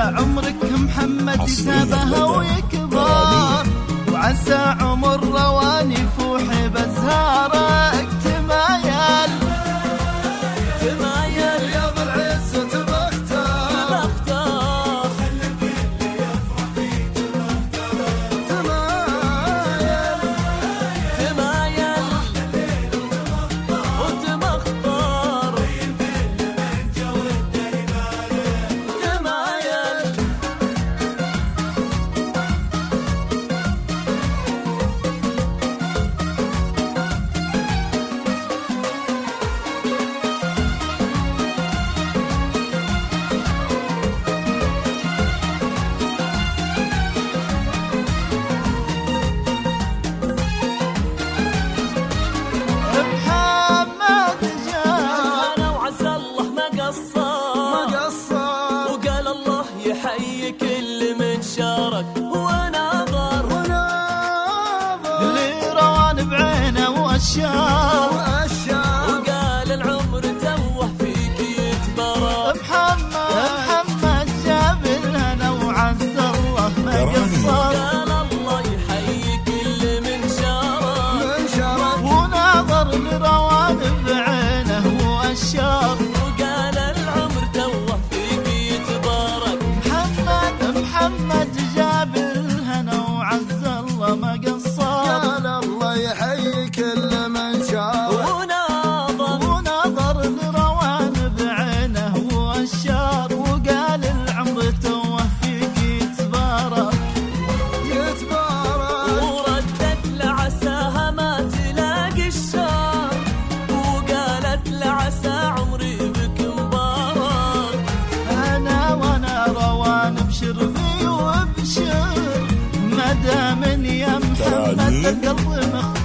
عمرك محمد يسابها ويكبر، وعسى عمر رواني يفوح بزهارك تمايل تمايل يا ابو العز تبختار خلك اللي يفرح فيك تمايل تمايل وتمختار بين كل من جود تمايل. يحيي كل من شارك وناظر اللي روان بعينه واشار وقال العمر توه فيك يتبرى. محمد جاب الهنا وعز الله ما قصر، قال الله يحيي كل من شارك وناظر اللي روان بعينه واشار وقال العمر توه فيك يتبارك. محمد جاب الهنا وعز الله ما قصر، قال الله يحيي كل من شاف وناظر لروان بعينه والشار وقال العمر توه فيك يتبارك وردت لعساها ما تلاقي الشار وقالت لعسى عمري بك مبارك. وانا روان بشر وابشر مدام يا محمد القلب مختار.